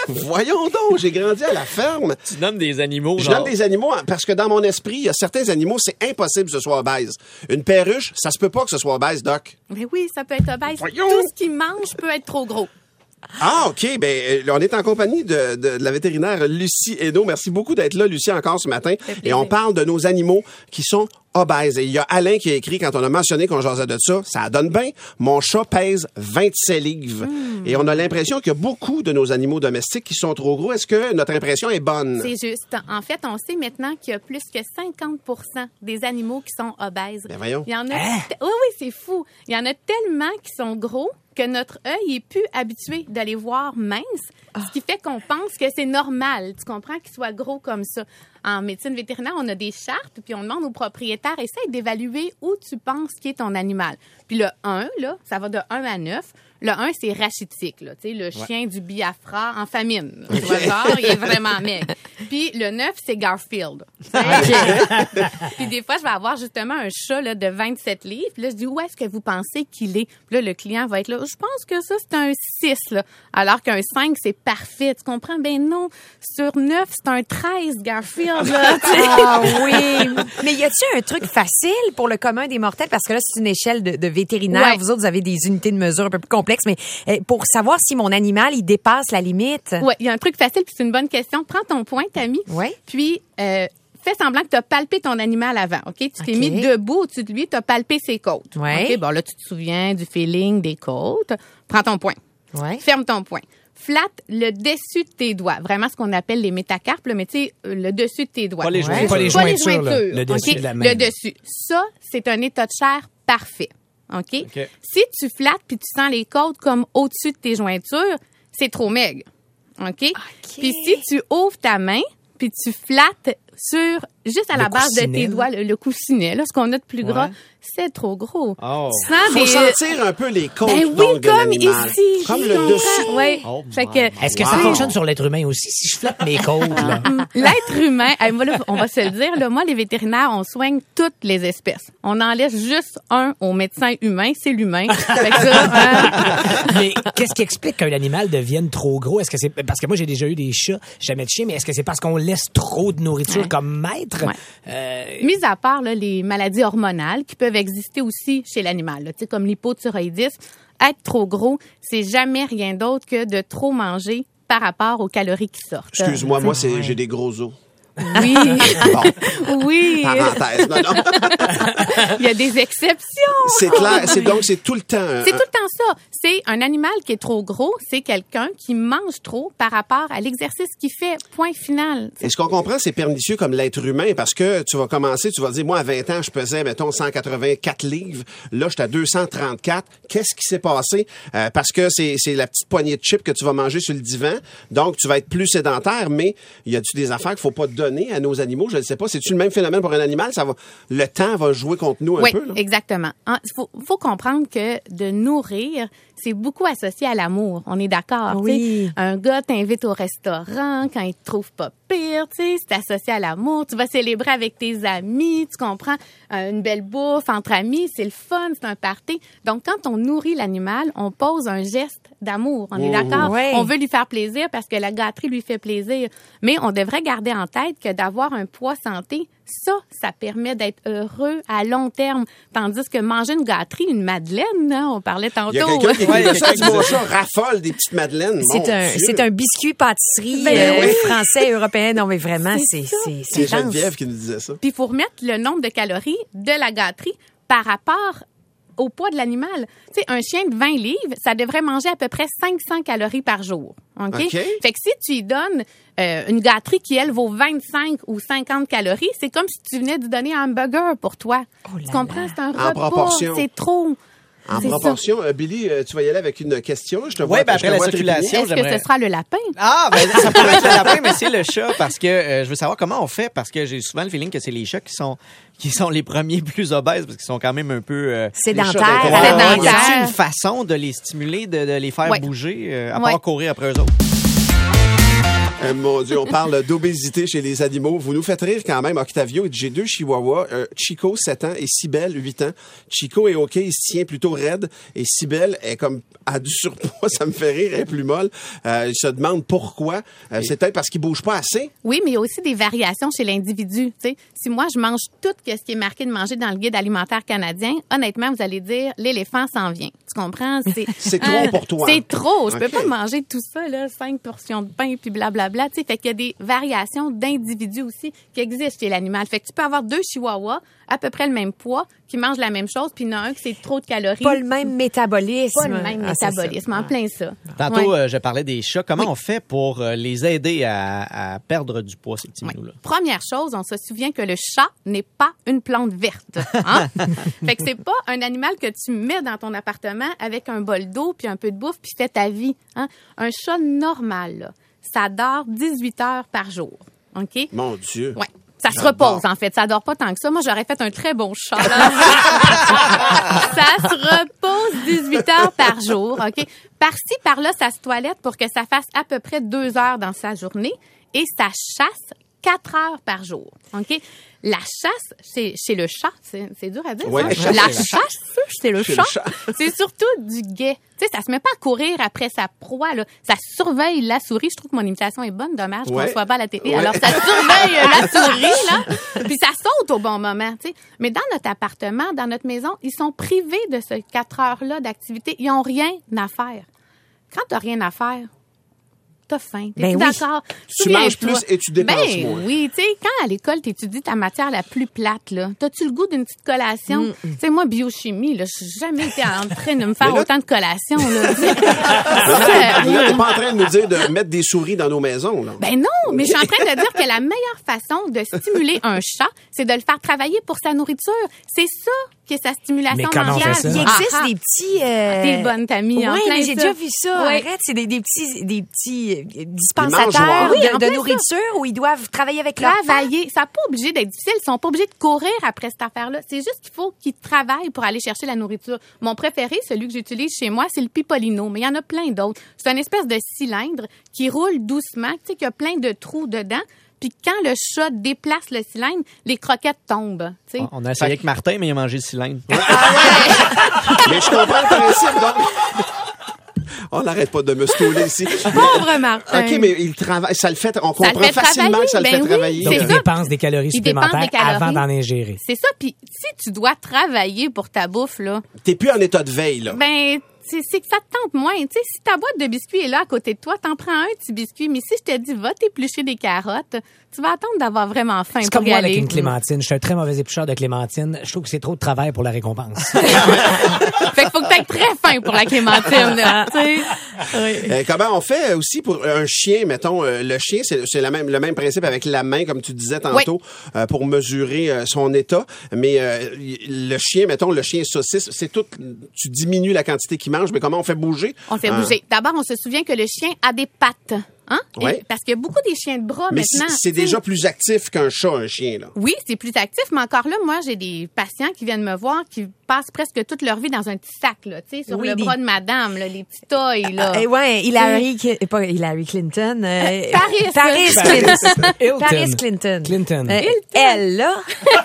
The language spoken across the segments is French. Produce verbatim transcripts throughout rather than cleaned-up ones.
Voyons donc, j'ai grandi à la ferme. Tu nommes des animaux. Je genre... nomme des animaux parce que dans mon esprit, il y a certains animaux, c'est impossible que ce soit obèse. Une perruche, ça se peut pas que ce soit obèse, Doc. Mais oui, ça peut être obèse. Voyons. Tout ce qu'il mange peut être trop gros. Ah, OK. Ben, on est en compagnie de, de, de la vétérinaire Lucie Hainaut. Merci beaucoup d'être là, Lucie, encore ce matin. Et on parle de nos animaux qui sont obèses. Et il y a Alain qui a écrit, quand on a mentionné qu'on jasait de ça, ça donne bien. Mon chat pèse vingt-sept livres. Mmh. Et on a l'impression qu'il y a beaucoup de nos animaux domestiques qui sont trop gros. Est-ce que notre impression est bonne? C'est juste. En fait, on sait maintenant qu'il y a plus que cinquante pour cent des animaux qui sont obèses. Ben voyons. Il y en a... Hein? Oui, oui, c'est fou. Il y en a tellement qui sont gros que notre œil est plus habitué de les voir minces, oh. ce qui fait qu'on pense que c'est normal, tu comprends, qu'ils soient gros comme ça. En médecine vétérinaire, on a des chartes, puis on demande aux propriétaires, essaye d'évaluer où tu penses qu'est ton animal. Puis le un, là, ça va de un à neuf. Le un, c'est rachitique, là, tu sais, le chien ouais. du Biafra en famine. Tu vois, genre, il est vraiment maigre. Puis le neuf, c'est Garfield. Puis des fois, je vais avoir justement un chat là, de vingt-sept livres. Puis là, je dis, où est-ce que vous pensez qu'il est? Puis là, le client va être là, je pense que ça, c'est un six, là. Alors qu'un cinq, c'est parfait. Tu comprends? Ben non, sur neuf, c'est un treize, Garfield, là. Ah oui. Mais y a-t-il un truc facile pour le commun des mortels? Parce que là, c'est une échelle de, de vétérinaire. Ouais. Vous autres, vous avez des unités de mesure un peu plus complexes. Mais euh, pour savoir si mon animal, il dépasse la limite. Oui, il y a un truc facile, puis c'est une bonne question. Prends ton poing, Tammy. Oui. Puis, euh, fais semblant que tu as palpé ton animal avant, OK? Tu t'es okay. mis debout au-dessus de lui, tu as palpé ses côtes. Oui. OK? Bon, là, tu te souviens du feeling des côtes. Prends ton poing. Oui. Ferme ton poing. Flatte le dessus de tes doigts. Vraiment ce qu'on appelle les métacarpes, là, mais tu sais, le dessus de tes doigts. Pas les jointures. Ouais. Pas les jointures, pas les jointures. Le dessus okay? de la main. Le dessus. Ça, c'est un état de chair parfait. OK? Okay. Si tu flattes puis tu sens les côtes comme au-dessus de tes jointures, c'est trop maigre. OK? okay. Puis si tu ouvres ta main puis tu flattes sur juste à le la base de tes là. doigts, le, le coussinet, là, ce qu'on a de plus gras, ouais. c'est trop gros. Oh. Tu sens Faut des... sentir un peu les côtes ben donc, oui, de comme l'animal. ici. Comme le dessus. Oui. Oh fait que, Est-ce que wow. ça fonctionne sur l'être humain aussi? Si je flatte mes côtes, là. l'être humain, hey, moi, là, on va se le dire, là, moi, les vétérinaires, on soigne toutes les espèces. On en laisse juste un au médecin humain, c'est l'humain. Fait que ça, hein... Mais qu'est-ce qui explique qu'un animal devienne trop gros? Est-ce que c'est parce que moi, j'ai déjà eu des chats, jamais de chien, mais est-ce que c'est parce qu'on laisse trop de nourriture ouais. comme maître? Ouais. Euh... Mis à part là, les maladies hormonales qui peuvent exister aussi chez l'animal, là, comme l'hypothyroïdisme, être trop gros, c'est jamais rien d'autre que de trop manger par rapport aux calories qui sortent. Excuse-moi, euh, moi, c'est, j'ai des gros os. Oui. Bon. Oui. Parenthèse. Non, non. Il y a des exceptions. C'est clair. C'est donc, c'est tout le temps. C'est tout le temps ça. C'est un animal qui est trop gros. C'est quelqu'un qui mange trop par rapport à l'exercice qu'il fait. Point final. Et ce qu'on comprend, c'est pernicieux comme l'être humain parce que tu vas commencer, tu vas dire, moi, à vingt ans, je pesais, mettons, cent quatre-vingt-quatre livres. Là, je suis à deux cent trente-quatre. Qu'est-ce qui s'est passé? Euh, parce que c'est, c'est la petite poignée de chips que tu vas manger sur le divan. Donc, tu vas être plus sédentaire, mais y a-tu des affaires qu'il faut pas donner à nos animaux? Je ne sais pas. C'est-tu le même phénomène pour un animal? Ça va, le temps va jouer contre nous un oui, peu, là? Exactement. Il faut, faut comprendre que de nourrir, c'est beaucoup associé à l'amour. On est d'accord. Oui. T'sais, un gars t'invite au restaurant quand il te trouve pas pire, tu sais, c'est associé à l'amour. Tu vas célébrer avec tes amis, tu comprends? Euh, une belle bouffe entre amis, c'est le fun, c'est un party. Donc, quand on nourrit l'animal, on pose un geste d'amour. On est d'accord? Ouais. On veut lui faire plaisir parce que la gâterie lui fait plaisir. Mais on devrait garder en tête que d'avoir un poids santé, ça, ça permet d'être heureux à long terme. Tandis que manger une gâterie, une madeleine, hein, on parlait tantôt. Il y a quelqu'un qui écrit ça, dit, mon chat raffole des petites madeleines. C'est un, c'est un biscuit pâtisserie Ben euh, oui. français, européen. Non, mais vraiment, C'est c'est, ça. c'est, C'est c'est dense. Geneviève qui nous disait ça. Puis il faut remettre le nombre de calories de la gâterie par rapport au poids de l'animal. Tu sais, un chien de vingt livres, ça devrait manger à peu près cinq cents calories par jour. OK? OK. Fait que si tu lui donnes euh, une gâterie qui, elle, vaut vingt-cinq ou cinquante calories, c'est comme si tu venais de donner un hamburger pour toi. Oh là tu comprends? là. C'est un En repas. proportion. C'est trop. En C'est proportion, euh, Billy, euh, tu vas y aller avec une question. Je te vois. Oui, ben je te après la vois circulation, Est-ce que j'aimerais... ce sera le lapin? Ah, ben ça pourrait être le lapin, mais c'est le chat parce que euh, je veux savoir comment on fait parce que j'ai souvent le feeling que c'est les chats qui sont qui sont les premiers plus obèses parce qu'ils sont quand même un peu euh, Sédentaires. les chats Ouais, d'inconfort. Y a-t-il sédentaires. une façon de les stimuler, de, de les faire Ouais. bouger euh, à Ouais. part courir après eux autres? Euh, mon Dieu, on parle d'obésité chez les animaux. Vous nous faites rire quand même. Octavio, j'ai deux chihuahuas. Euh, Chico, sept ans, et Cybèle, huit ans. Chico est OK, il se tient plutôt raide. Et Cybèle est comme a du surpoids. Ça me fait rire, elle est plus molle. Euh, il se demande pourquoi. Euh, c'est peut-être parce qu'il bouge pas assez. Oui, mais il y a aussi des variations chez l'individu. Tu sais, si moi, je mange tout ce qui est marqué de manger dans le guide alimentaire canadien, honnêtement, vous allez dire, l'éléphant s'en vient. Tu comprends? C'est, c'est trop hein, pour toi. C'est trop. Je okay. peux pas manger tout ça, là, cinq portions de pain, puis blablabla. Tu sais, fait qu'il y a des variations d'individus aussi qui existent chez l'animal. Fait que tu peux avoir deux chihuahuas à peu près le même poids, qui mangent la même chose, puis il y en a un qui c'est trop de calories. Pas le même métabolisme. Pas le même ah, métabolisme, en plein ça. Tantôt, ouais. euh, je parlais des chats. Comment oui. on fait pour euh, les aider à, à perdre du poids, ces petits minous-là? Oui. Première chose, on se souvient que le chat n'est pas une plante verte. Hein? Fait que c'est pas un animal que tu mets dans ton appartement avec un bol d'eau puis un peu de bouffe puis fais ta vie. Hein? Un chat normal, là, ça dort dix-huit heures par jour. OK? Mon Dieu. Ouais. Ça se J'adore. repose, en fait. Ça dort pas tant que ça. Moi, j'aurais fait un très bon chat, là. Ça se repose dix-huit heures par jour, OK? Par-ci, par-là, ça se toilette pour que ça fasse à peu près deux heures dans sa journée et ça chasse quatre heures par jour, OK? La chasse, c'est chez le chat, c'est, c'est dur à dire, ouais, ça. la chasse, La c'est chasse, c'est le Chez chat. le chat. C'est surtout du guet. Tu sais, ça se met pas à courir après sa proie, là. Ça surveille la souris. Je trouve que mon imitation est bonne. Dommage ouais. qu'on soit pas à la télé. Ouais. Alors, ça surveille euh, la souris, là. Puis ça saute au bon moment, tu sais. Mais dans notre appartement, dans notre maison, ils sont privés de ces quatre heures-là d'activité. Ils ont rien à faire. Quand t'as rien à faire, t'as faim. T'es-tu Ben oui. d'accord? Tu manges plus et tu dépenses ben, moins. oui, tu sais, quand à l'école, t'étudies ta matière la plus plate, là, t'as-tu le goût d'une petite collation? Mm. Tu sais, moi, biochimie, là, j'ai jamais été en train de me faire là- autant de collations, là. Mais là, t'es- là, t'es pas en train de nous dire de mettre des souris dans nos maisons, là. Ben non, mais je suis en train de dire que la meilleure façon de stimuler un chat, c'est de le faire travailler pour sa nourriture. C'est ça qui est sa stimulation Mais comment on fait mentale. ça? Il existe Ah, ah. des petits... Euh... T'es bonne, Tammy, en Oui, plein mais j'ai ça. déjà vu ça. Ouais. Arrête, c'est des, des petits, des petits euh, Des dispensateurs mangeoires. Oui, en de, de plein nourriture où ils doivent travailler avec leur femme. Travailler. Ça n'a pas obligé d'être difficile. Ils sont pas obligés de courir après cette affaire-là. C'est juste qu'il faut qu'ils travaillent pour aller chercher la nourriture. Mon préféré, celui que j'utilise chez moi, c'est le Pipolino. Mais il y en a plein d'autres. C'est une espèce de cylindre qui roule doucement, tu sais, qui a plein de trous dedans. Puis quand le chat déplace le cylindre, les croquettes tombent. Tu sais. On a essayé avec Martin, mais il a mangé le cylindre. Mais je comprends le principe, donc. On n'arrête pas de me stouler ici. Pauvre Martin. OK, mais il travaille, ça le fait, on Ça le comprend fait facilement travailler, que ça le ben fait oui. travailler. Donc, C'est il ça. dépense des calories Il dépense supplémentaires des calories. avant d'en ingérer. C'est ça. Puis si tu dois travailler pour ta bouffe, là, T'es plus en état de veille, là. ben c'est, c'est que ça te tente moins. Tu sais, si ta boîte de biscuits est là à côté de toi, t'en prends un petit biscuit. Mais si je te dis, va t'éplucher des carottes, tu vas attendre d'avoir vraiment faim C'est pour comme y moi aller. avec une clémentine. Je suis un très mauvais éplucheur de clémentine. Je trouve que c'est trop de travail pour la récompense. Fait qu'il faut que t'aies très faim pour la clémentine, là. Tu sais. Oui. Euh, comment on fait aussi pour un chien, mettons, euh, le chien, c'est, c'est la même, le même principe avec la main, comme tu disais tantôt, euh, pour mesurer euh, son état. Mais euh, le chien, mettons, le chien saucisse, c'est tout, tu diminues la quantité qu'il mange, mais comment on fait bouger? On fait Euh, bouger. D'abord, on se souvient que le chien a des pattes. Hein? Ouais. Et- parce qu'il y a beaucoup des chiens de bras mais maintenant. c'est, c'est tu sais. déjà plus actif qu'un chat, un chien, là. Oui, c'est plus actif, mais encore là, moi, j'ai des patients qui viennent me voir qui passent presque toute leur vie dans un petit sac, là, tu sais, sur Oui, le des- bras de madame, là, les petits toys, là. Eh ouais, Hillary, Cl- pas Hillary Clinton. euh, Paris. Paris Clinton. Hilton. Paris Clinton. Clinton. Euh, elle, là.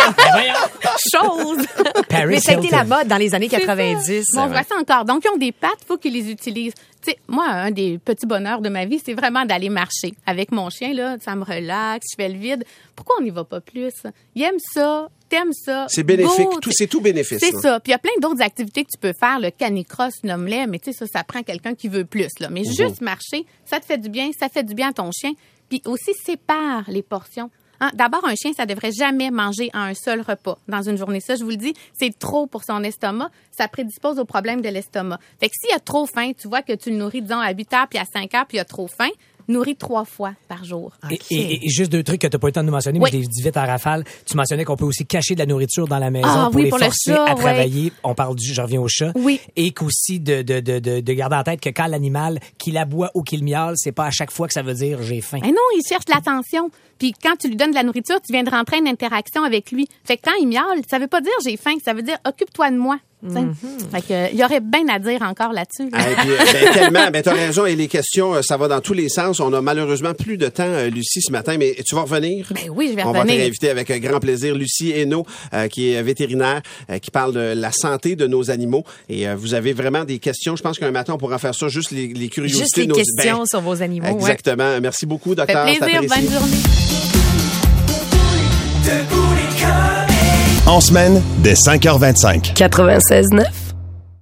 Chose. Paris Mais ça a été Hilton. la mode dans les années C'est quatre-vingt-dix. ça. Bon, on Ouais. voit ça encore. Donc, ils ont des pattes, faut qu'ils les utilisent. Tu sais, moi, un des petits bonheurs de ma vie, c'est vraiment d'aller marcher. Avec mon chien, là, ça me relaxe, je fais le vide. Pourquoi on n'y va pas plus? Il aime ça, t'aimes ça. C'est bénéfique. Go, Tout, tu- c'est tout bénéfice. C'est là. ça. Puis il y a plein d'autres activités que tu peux faire, le canicross, nomme-les, mais tu sais, ça, ça prend quelqu'un qui veut plus, là. Mais juste marcher, ça te fait du bien, ça fait du bien à ton chien. Puis aussi, sépare les portions. Hein? D'abord, un chien, ça devrait jamais manger à un seul repas dans une journée. Ça, je vous le dis, c'est trop pour son estomac. Ça prédispose au problème de l'estomac. Fait que s'il a trop faim, tu vois que tu le nourris, disons, à huit heures puis à cinq heures, puis il a trop faim, nourris trois fois par jour. Et, et- et juste deux trucs que tu n'as pas eu le temps de nous mentionner, Oui. mais je les dis vite en rafale. Tu mentionnais qu'on peut aussi cacher de la nourriture dans la maison Ah pour oui, les pour le forcer chat, à ouais. travailler. On parle du, je reviens au chat. Oui. Et qu'aussi de, de, de, de, de garder en tête que quand l'animal, qu'il aboie ou qu'il miaule, c'est pas à chaque fois que ça veut dire j'ai faim. Mais non, il cherche l'attention. Puis quand tu lui donnes de la nourriture, tu viens de rentrer en interaction avec lui. Fait que quand il miaule, ça veut pas dire j'ai faim, ça veut dire occupe-toi de moi. Mm-hmm. Fait que, il y aurait bien à dire encore là-dessus. Là. Ah, puis, ben, tellement, ben, t'as raison, et les questions, ça va dans tous les sens. On a malheureusement plus de temps, euh, Lucie, ce matin, mais tu vas revenir? Ben oui, je vais On va te revenir. réinviter avec grand plaisir. Lucie Hainaut, euh, qui est vétérinaire, euh, qui parle de la santé de nos animaux. Et euh, vous avez vraiment des questions. Je pense qu'un matin, on pourra faire ça, juste les, les curiosités. Juste les de nos... questions ben, sur vos animaux. Exactement. Ouais. Merci beaucoup, Ça docteur. fait plaisir, bonne journée. En semaine, dès cinq heures vingt-cinq. quatre-vingt-seize neuf